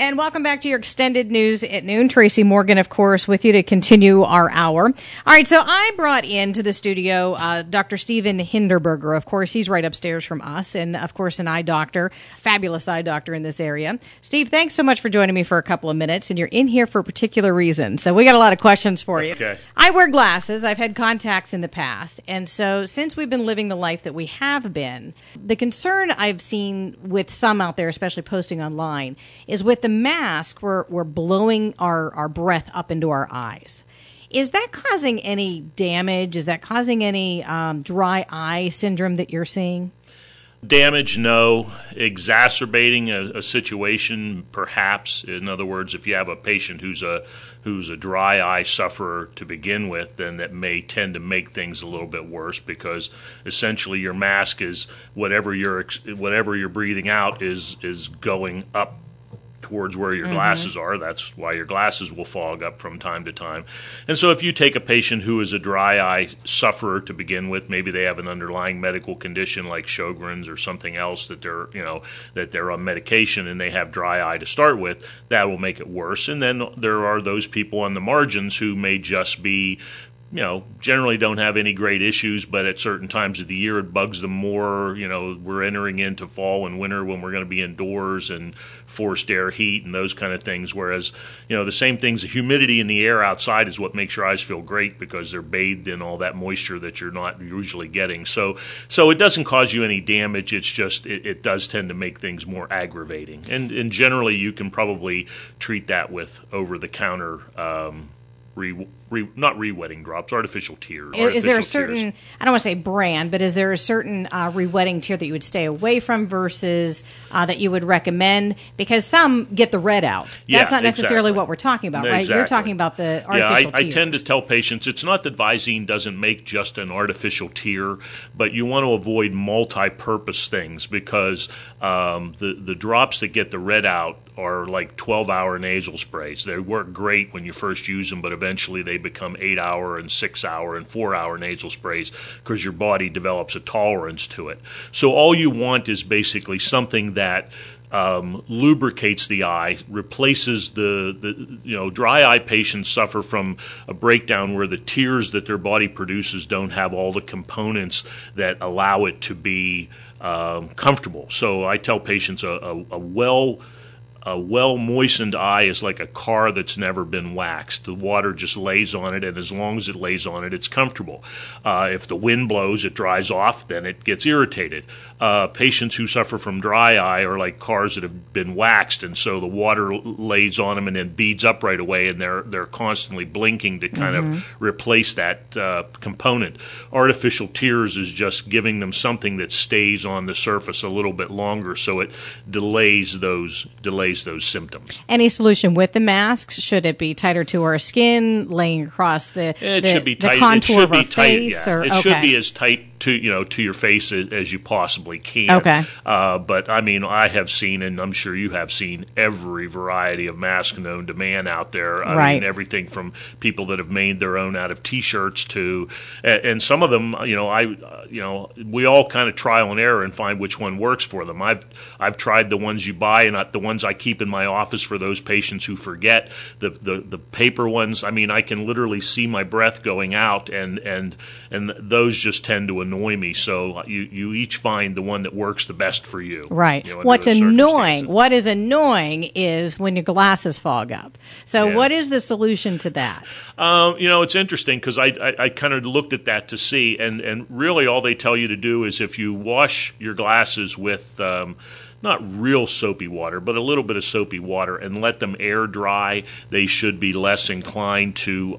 And welcome back to your extended news at noon. Tracy Morgan, of course, with you to continue our hour. All right, so I brought into the studio Dr. Steven Hinderberger. Of course, he's right upstairs from us, and of course, an eye doctor, fabulous eye doctor in this area. Steve, thanks so much for joining me for a couple of minutes, and you're in here for a particular reason. So we got a lot of questions for you. Okay. I wear glasses. I've had contacts in the past, and so since we've been living the life that we have been, the concern I've seen with some out there, especially posting online, is with the mask, we're blowing our breath up into our eyes. Is that causing any damage? Is that causing any dry eye syndrome that you're seeing? Damage, no. Exacerbating a situation, perhaps. In other words, if you have a patient who's a dry eye sufferer to begin with, then that may tend to make things a little bit worse, because essentially your mask is whatever you're breathing out is going up towards where your glasses are. That's why your glasses will fog up from time to time. And so if you take a patient who is a dry eye sufferer to begin with, maybe they have an underlying medical condition like Sjogren's or something else that they're on medication and they have dry eye to start with, that will make it worse. And then there are those people on the margins who may just be, generally don't have any great issues, but at certain times of the year it bugs them more. We're entering into fall and winter when we're going to be indoors and forced air heat and those kind of things, whereas, the same things, the humidity in the air outside is what makes your eyes feel great because they're bathed in all that moisture that you're not usually getting. So it doesn't cause you any damage. It's just it does tend to make things more aggravating. And generally you can probably treat that with over-the-counter not re-wetting drops, artificial tears. Is there a certain, I don't want to say brand, but is there a certain re-wetting tear that you would stay away from versus that you would recommend? Because some get the red out. That's not necessarily what we're talking about, right? Exactly. You're talking about the artificial tears. I tend to tell patients it's not that Visine doesn't make just an artificial tear, but you want to avoid multi-purpose things because the drops that get the red out are like 12-hour nasal sprays. They work great when you first use them, but eventually they become 8-hour and 6-hour and 4-hour nasal sprays because your body develops a tolerance to it. So all you want is basically something that lubricates the eye, replaces the dry eye patients suffer from a breakdown where the tears that their body produces don't have all the components that allow it to be comfortable. So I tell patients a well-moistened eye is like a car that's never been waxed. The water just lays on it, and as long as it lays on it, it's comfortable. If the wind blows, it dries off, then it gets irritated. Patients who suffer from dry eye are like cars that have been waxed, and so the water lays on them and then beads up right away, and they're constantly blinking to kind of replace that component. Artificial tears is just giving them something that stays on the surface a little bit longer, so it delays those symptoms. Any solution with the masks? Should it be tighter to our skin, laying across the contour of our face? It should be as tight to your face as you possibly can. Okay. But I mean, I have seen, and I'm sure you have seen, every variety of mask known to man out there. I mean, everything from people that have made their own out of T-shirts to, and some of them, we all kind of trial and error and find which one works for them. I've tried the ones you buy and not the ones I keep in my office for those patients who forget. The paper ones, I mean, I can literally see my breath going out, and those just tend to annoy me. So you each find the one that works the best for you. Right. What is annoying is when your glasses fog up. So what is the solution to that? It's interesting because I kind of looked at that to see, and really all they tell you to do is if you wash your glasses with not real soapy water, but a little bit of soapy water, and let them air dry, they should be less inclined to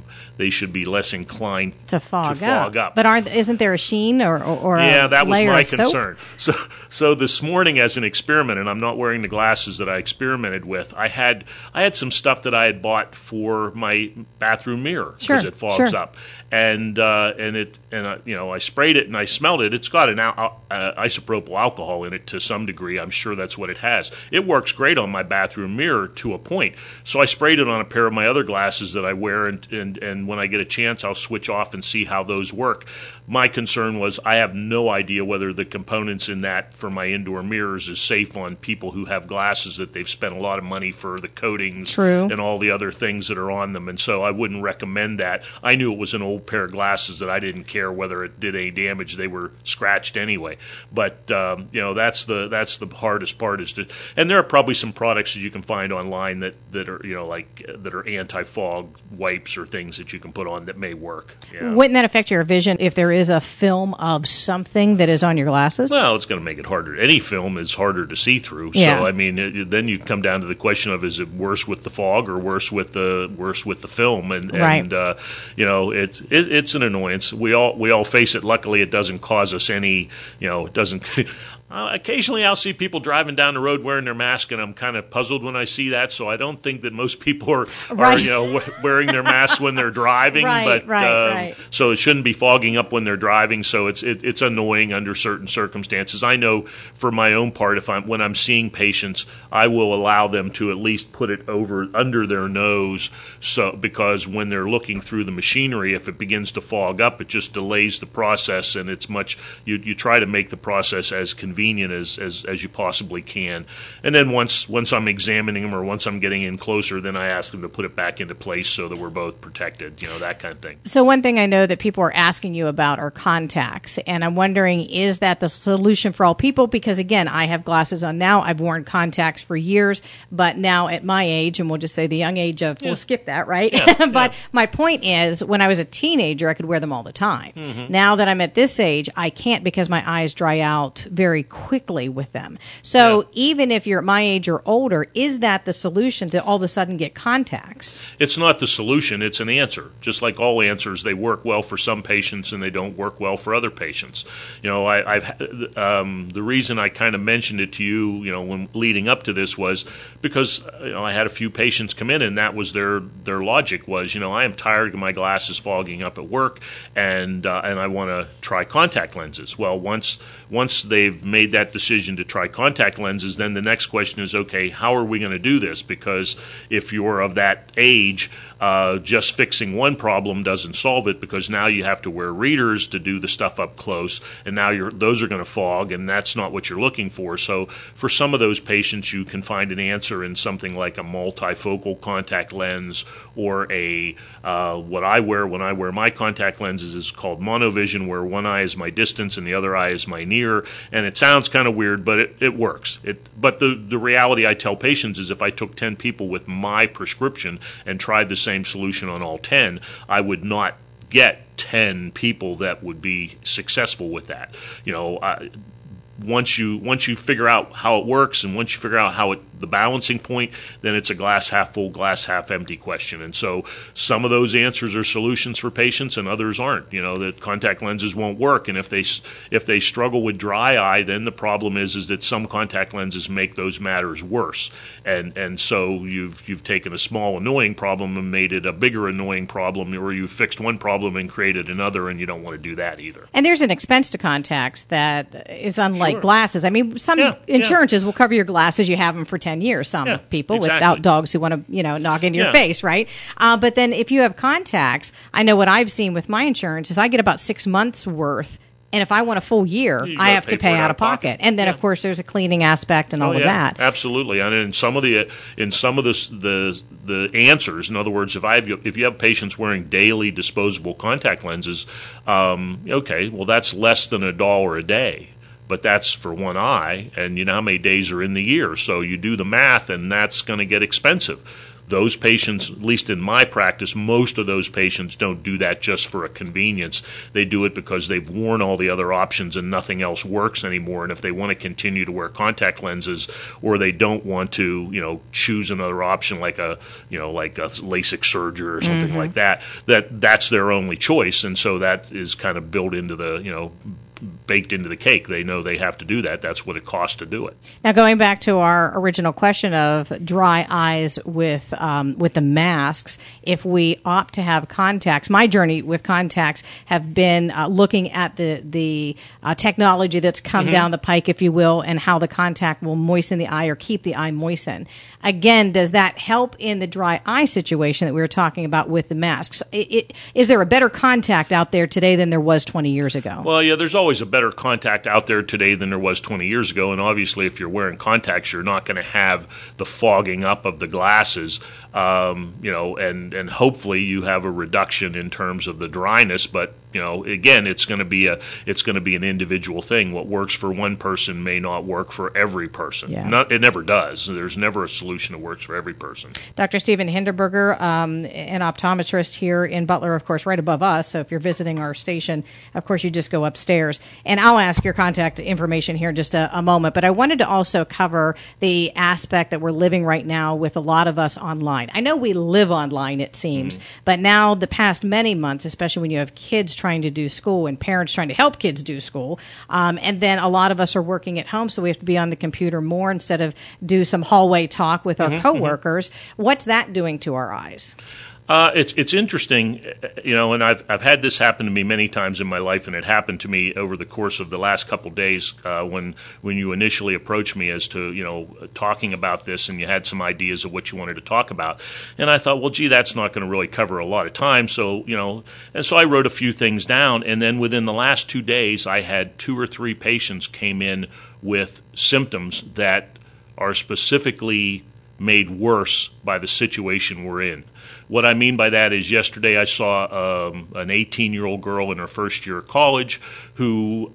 fog up. But isn't there a sheen or that was my soap? concern. So this morning, as an experiment, and I'm not wearing the glasses that I experimented with, I had some stuff that I had bought for my bathroom mirror because it fogs up, and I sprayed it and I smelled it. It's got an isopropyl alcohol in it to some degree. degree, I'm sure that's what it has. It works great on my bathroom mirror to a point. So I sprayed it on a pair of my other glasses that I wear, and when I get a chance, I'll switch off and see how those work. My concern was I have no idea whether the components in that for my indoor mirrors is safe on people who have glasses that they've spent a lot of money for the coatings and all the other things that are on them. And so I wouldn't recommend that. I knew it was an old pair of glasses that I didn't care whether it did any damage. They were scratched anyway. But that's the hardest part and there are probably some products that you can find online that are that are anti-fog wipes or things that you can put on that may work. Yeah. Wouldn't that affect your vision if there is a film of something that is on your glasses? Well, it's going to make it harder. Any film is harder to see through. Yeah. So I mean, then you come down to the question of, is it worse with the fog or worse with the film? And it's an annoyance. We all face it. Luckily, it doesn't cause us any. It doesn't. Occasionally, I'll see people driving down the road wearing their mask, and I'm kind of puzzled when I see that. So I don't think that most people are wearing their masks when they're driving. Right. So it shouldn't be fogging up when they're driving. So it's annoying under certain circumstances. I know for my own part, when I'm seeing patients, I will allow them to at least put it under their nose, because when they're looking through the machinery, if it begins to fog up, it just delays the process, and it's much. You try to make the process as convenient as you possibly can. And then once I'm examining them or once I'm getting in closer, then I ask them to put it back into place so that we're both protected, that kind of thing. So one thing I know that people are asking you about are contacts, and I'm wondering, is that the solution for all people? Because again, I have glasses on now. I've worn contacts for years, but now at my age, and we'll just say the young age of, we'll skip that, right? Yeah, but my point is, when I was a teenager, I could wear them all the time. Mm-hmm. Now that I'm at this age, I can't, because my eyes dry out very quickly with them. So even if you're at my age or older, is that the solution to all of a sudden get contacts? It's not the solution. It's an answer. Just like all answers, they work well for some patients and they don't work well for other patients. The reason I kind of mentioned it to you, when leading up to this, was because I had a few patients come in, and that was their logic was, I am tired of my glasses fogging up at work, and I want to try contact lenses. Well, once they've made that decision to try contact lenses, then the next question is, okay, how are we going to do this? Because if you're of that age, just fixing one problem doesn't solve it, because now you have to wear readers to do the stuff up close, and now those are going to fog, and that's not what you're looking for. So for some of those patients, you can find an answer in something like a multifocal contact lens, or what I wear when I wear my contact lenses is called monovision, where one eye is my distance and the other eye is my near, and it sounds kind of weird, but it works. But the reality I tell patients is, if I took 10 people with my prescription and tried the same solution on all 10, I would not get 10 people that would be successful with that. Once you figure out how it works, and once you figure out the balancing point, then it's a glass half full, glass half empty question. And so some of those answers are solutions for patients, and others aren't. That contact lenses won't work, and if they struggle with dry eye, then the problem is that some contact lenses make those matters worse. And so you've taken a small annoying problem and made it a bigger annoying problem, or you've fixed one problem and created another, and you don't want to do that either. And there's an expense to contacts that is unlike glasses. I mean, some insurances will cover your glasses. You have them for 10 years. Some people without dogs who want to, knock into your face, right? But then if you have contacts, I know what I've seen with my insurance is I get about 6 months worth. And if I want a full year, I have to pay out of pocket. And then, of course, there's a cleaning aspect and all of that. Absolutely. And in some of the answers, in other words, if you have patients wearing daily disposable contact lenses, okay, well, that's less than $1 a day. But that's for one eye, and you know how many days are in the year. So you do the math, and that's going to get expensive. Those patients, at least in my practice, most of those patients don't do that just for a convenience. They do it because they've worn all the other options and nothing else works anymore. And if they want to continue to wear contact lenses, or they don't want to, choose another option like a LASIK surgery or something like that, that's their only choice. And so that is kind of built into the, baked into the cake. They know they have to do that. That's what it costs to do it. Now, going back to our original question of dry eyes with the masks, if we opt to have contacts, my journey with contacts have been looking at the technology that's come down the pike, if you will, and how the contact will moisten the eye or keep the eye moistened. Again, does that help in the dry eye situation that we were talking about with the masks? Is there a better contact out there today than there was 20 years ago? Well, yeah, there's always a better contact out there today than there was 20 years ago, and obviously if you're wearing contacts, you're not going to have the fogging up of the glasses, and hopefully you have a reduction in terms of the dryness, but again, it's going to be an individual thing. What works for one person may not work for every person. Yeah. It never does. There's never a solution that works for every person. Dr. Stephen Hindenburger, an optometrist here in Butler, of course, right above us. So if you're visiting our station, of course, you just go upstairs. And I'll ask your contact information here in just a moment. But I wanted to also cover the aspect that we're living right now with a lot of us online. I know we live online, it seems, but now the past many months, especially when you have kids trying to do school and parents trying to help kids do school, and then a lot of us are working at home, so we have to be on the computer more instead of do some hallway talk with our coworkers. What's that doing to our eyes? It's interesting, and I've had this happen to me many times in my life, and it happened to me over the course of the last couple of days when you initially approached me as to talking about this, and you had some ideas of what you wanted to talk about, and I thought, well, gee, that's not going to really cover a lot of time, so and so I wrote a few things down, and then within the last 2 days, I had 2 or 3 patients came in with symptoms that are specifically made worse by the situation we're in. What I mean by that is yesterday I saw an 18-year-old girl in her first year of college who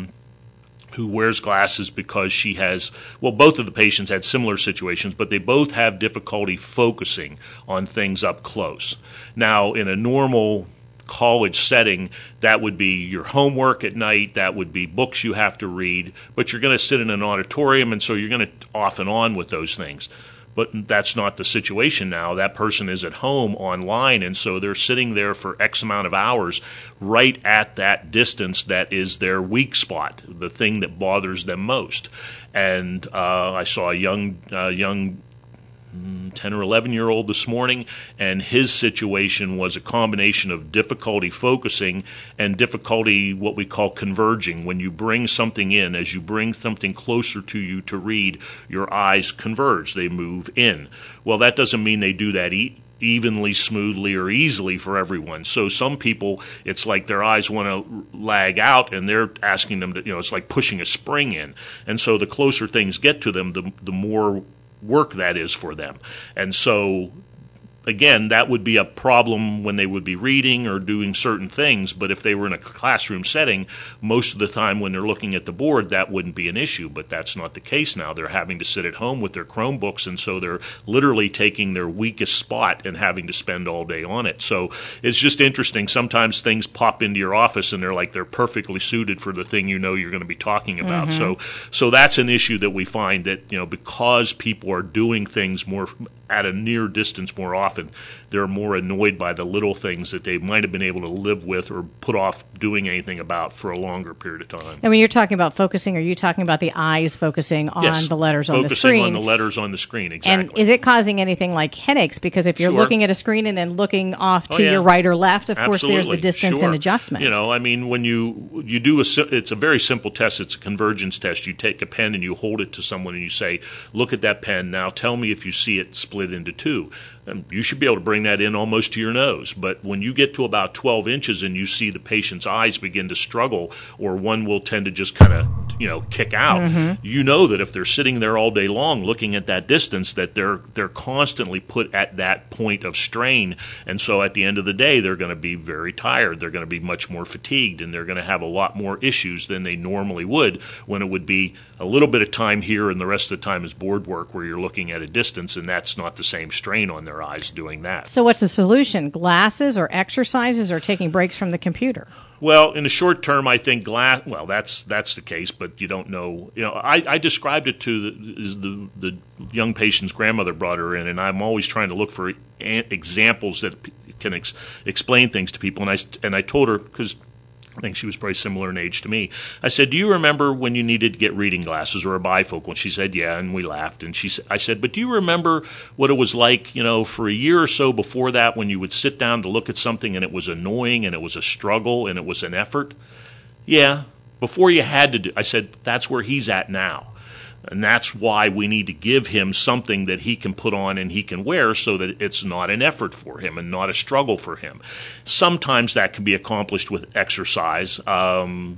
wears glasses because she has, both of the patients had similar situations, but they both have difficulty focusing on things up close. Now, in a normal college setting, that would be your homework at night, that would be books you have to read, but you're going to sit in an auditorium, and so you're going to off and on with those things. But that's not the situation now. That person is at home online, and so they're sitting there for X amount of hours right at that distance that is their weak spot, the thing that bothers them most. And I saw a young 10 or 11-year-old this morning, and his situation was a combination of difficulty focusing and difficulty what we call converging. When you bring something in, as you bring something closer to you to read, your eyes converge. They move in. Well, that doesn't mean they do that evenly, smoothly, or easily for everyone. So some people, it's like their eyes want to lag out, and they're asking them to, it's like pushing a spring in. And so the closer things get to them, the more work that is for them. And so, again, that would be a problem when they would be reading or doing certain things, but if they were in a classroom setting, most of the time when they're looking at the board, that wouldn't be an issue, but that's not the case now. They're having to sit at home with their Chromebooks, and so they're literally taking their weakest spot and having to spend all day on it. So it's just interesting. Sometimes things pop into your office, and they're perfectly suited for the thing you're going to be talking about. So that's an issue that we find that, because people are doing things more at a near distance more often, they're more annoyed by the little things that they might have been able to live with or put off doing anything about for a longer period of time. And when you're talking about focusing, are you talking about the eyes focusing on the letters on the screen? Focusing on the letters on the screen, exactly. And is it causing anything like headaches? Because if you're looking at a screen and then looking off to your right or left, of course there's the distance and adjustment. When you do it's a very simple test. It's a convergence test. You take a pen and you hold it to someone and you say, look at that pen. Now tell me if you see it split into two. And you should be able to bring that in almost to your nose. But when you get to about 12 inches and you see the patient's eyes begin to struggle, or one will tend to just kind of, kick out, you know that if they're sitting there all day long looking at that distance, that they're constantly put at that point of strain. And so at the end of the day, they're going to be very tired. They're going to be much more fatigued, and they're going to have a lot more issues than they normally would when it would be a little bit of time here and the rest of the time is board work where you're looking at a distance, and that's not the same strain on their eyes doing that. So what's the solution? Glasses or exercises or taking breaks from the computer? Well, in the short term, I think that's the case, but you don't know. I described it to the young patient's grandmother brought her in, and I'm always trying to look for examples that can explain things to people. And I told her, because I think she was probably similar in age to me. I said, do you remember when you needed to get reading glasses or a bifocal? And she said, yeah, and we laughed. And I said, but do you remember what it was like, for a year or so before that when you would sit down to look at something and it was annoying and it was a struggle and it was an effort? Yeah, before you had to do. I said, that's where he's at now. And that's why we need to give him something that he can put on and he can wear so that it's not an effort for him and not a struggle for him. Sometimes that can be accomplished with exercise, and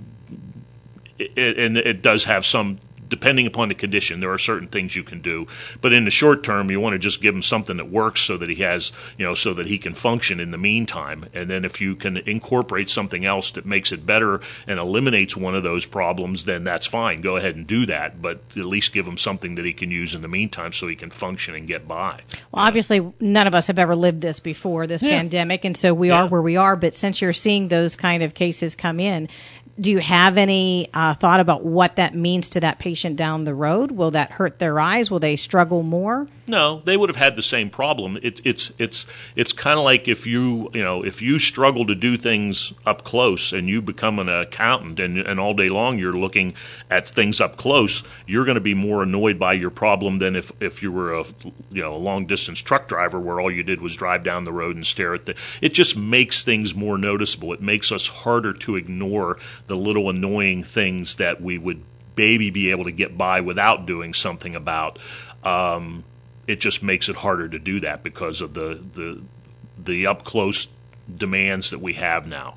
it does have some, depending upon the condition, there are certain things you can do. But in the short term, you want to just give him something that works so that he has, so that he can function in the meantime. And then if you can incorporate something else that makes it better and eliminates one of those problems, then that's fine. Go ahead and do that. But at least give him something that he can use in the meantime so he can function and get by. Well, obviously, none of us have ever lived this before, this pandemic, and so we are where we are. But since you're seeing those kind of cases come in, do you have any thought about what that means to that patient down the road? Will that hurt their eyes? Will they struggle more? No, they would have had the same problem. It's kind of like if you struggle to do things up close and you become an accountant and all day long you're looking at things up close, you're going to be more annoyed by your problem than if you were a long distance truck driver where all you did was drive down the road and stare at it just makes things more noticeable. It makes us harder to ignore the little annoying things that we would maybe be able to get by without doing something about. It just makes it harder to do that because of the up close demands that we have now.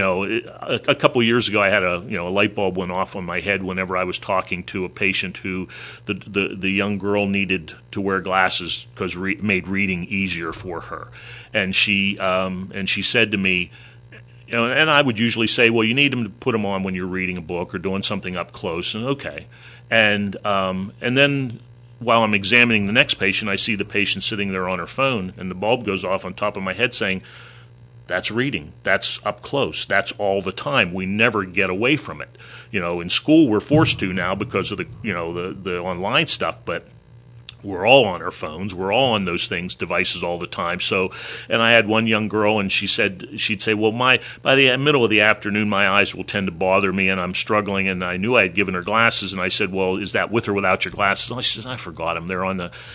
A couple of years ago, I had a light bulb went off on my head whenever I was talking to a patient who the young girl needed to wear glasses because made reading easier for her, and she said to me. And I would usually say, well, you need them to put them on when you're reading a book or doing something up close, and okay. And then while I'm examining the next patient, I see the patient sitting there on her phone, and the bulb goes off on top of my head saying, that's reading. That's up close. That's all the time. We never get away from it. In school we're forced to now because of the online stuff, but we're all on our phones. We're all on those devices all the time. So, and I had one young girl, and she'd say, well, by the middle of the afternoon, my eyes will tend to bother me, and I'm struggling. And I knew I had given her glasses, and I said, well, is that with or without your glasses? Oh, she says, I forgot them. They're on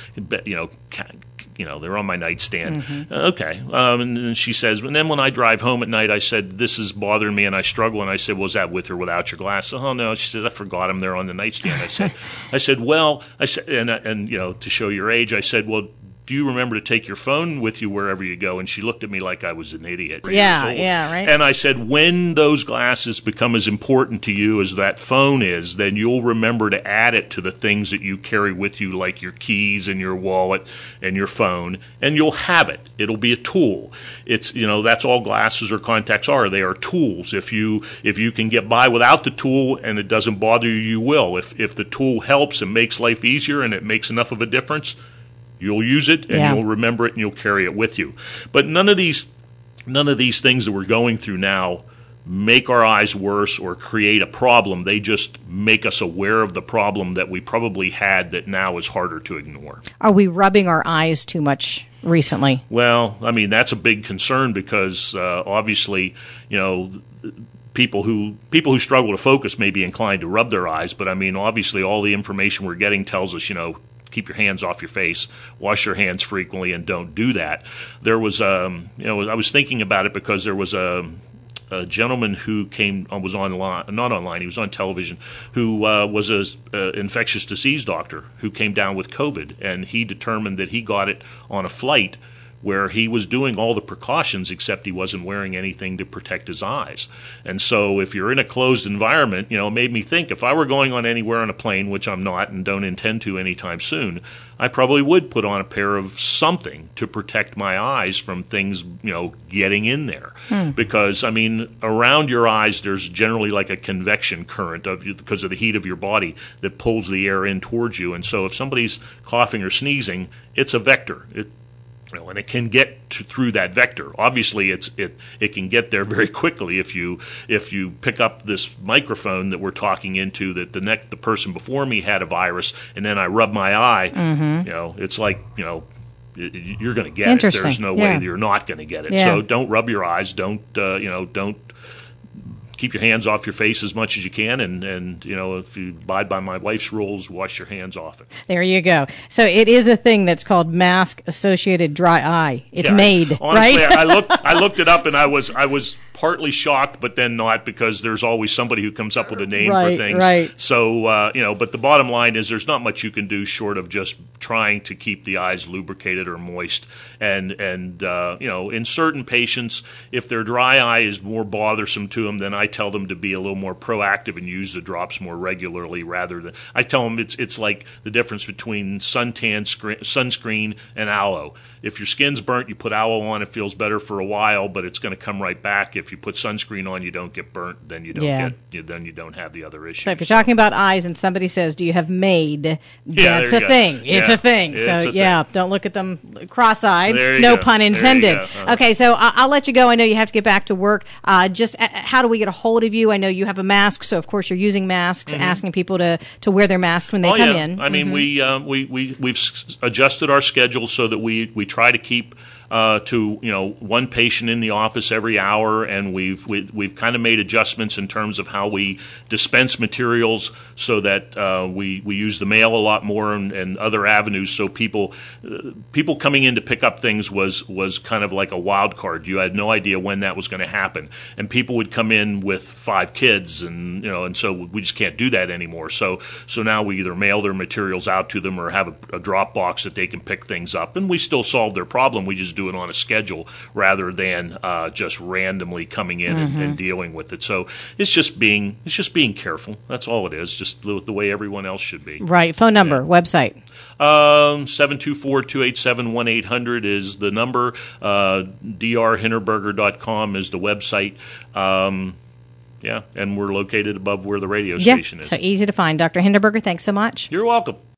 they're on my nightstand. Mm-hmm. Okay. And then she says, and then when I drive home at night, I said, this is bothering me, and I struggle. And I said, well, is that with or without your glasses? Oh, no. She says, I forgot them. They're on the nightstand. I said, and to show your age, I said, well, do you remember to take your phone with you wherever you go? And she looked at me like I was an idiot. Yeah, right. And I said, when those glasses become as important to you as that phone is, then you'll remember to add it to the things that you carry with you, like your keys and your wallet and your phone, and you'll have it. It'll be a tool. It's, that's all glasses or contacts are. They are tools. If you can get by without the tool and it doesn't bother you, you will. If the tool helps and makes life easier and it makes enough of a difference, you'll use it, and you'll remember it, and you'll carry it with you. But none of these things that we're going through now make our eyes worse or create a problem. They just make us aware of the problem that we probably had that now is harder to ignore. Are we rubbing our eyes too much recently? Well, I mean, that's a big concern because obviously, people who struggle to focus may be inclined to rub their eyes, but I mean, obviously all the information we're getting tells us, keep your hands off your face, wash your hands frequently, and don't do that. There was, I was thinking about it because there was a gentleman who was on television, who was an infectious disease doctor who came down with COVID, and he determined that he got it on a flight where he was doing all the precautions except he wasn't wearing anything to protect his eyes. And so if you're in a closed environment, it made me think if I were going on anywhere on a plane, which I'm not and don't intend to anytime soon, I probably would put on a pair of something to protect my eyes from things, getting in there. Because, I mean, around your eyes, there's generally like a convection current because of the heat of your body that pulls the air in towards you. And so if somebody's coughing or sneezing, it's a vector. And it can get through that vector. Obviously, it can get there very quickly if you pick up this microphone that we're talking into that the person before me had a virus, and then I rub my eye. Mm-hmm. It's like you're going to get it. There's no way that you're not going to get it. Yeah. So don't rub your eyes. Don't keep your hands off your face as much as you can, and if you abide by my wife's rules, wash your hands often. There you go. So it is a thing that's called mask-associated dry eye. It's made, honestly, right? I looked it up, and I was partly shocked, but then not, because there's always somebody who comes up with a name for things. Right. So but the bottom line is there's not much you can do short of just trying to keep the eyes lubricated or moist. And in certain patients, if their dry eye is more bothersome to them, then I tell them to be a little more proactive and use the drops more regularly, rather than I tell them it's like the difference between sunscreen and aloe. If your skin's burnt, you put aloe on, it feels better for a while, but it's going to come right back. If you put sunscreen on, you don't get burnt, then you don't have the other issues. So if you're talking about eyes and somebody says, "Do you have MAID?" That's a thing. It's a thing. Don't look at them cross-eyed. No pun intended. Okay, so I'll let you go. I know you have to get back to work. Just how do we get a hold of you? I know you have a mask, so of course you're using masks, asking people to wear their masks when they come in. I mean, we've adjusted our schedule so that we try to keep to one patient in the office every hour, and we've kind of made adjustments in terms of how we dispense materials, so that we use the mail a lot more and other avenues. So people coming in to pick up things was kind of like a wild card. You had no idea when that was going to happen, and people would come in with 5 kids, and so we just can't do that anymore. So now we either mail their materials out to them or have a drop box that they can pick things up, and we still solve their problem. We just do it on a schedule rather than just randomly coming in and dealing with it. So it's just being careful. That's all it is. Just the way everyone else should be. Right. Phone number, website. 724-287-1800 is the number. drhinterberger.com is the website. And we're located above where the radio station is. So easy to find. Dr. Hinderberger, thanks so much. You're welcome.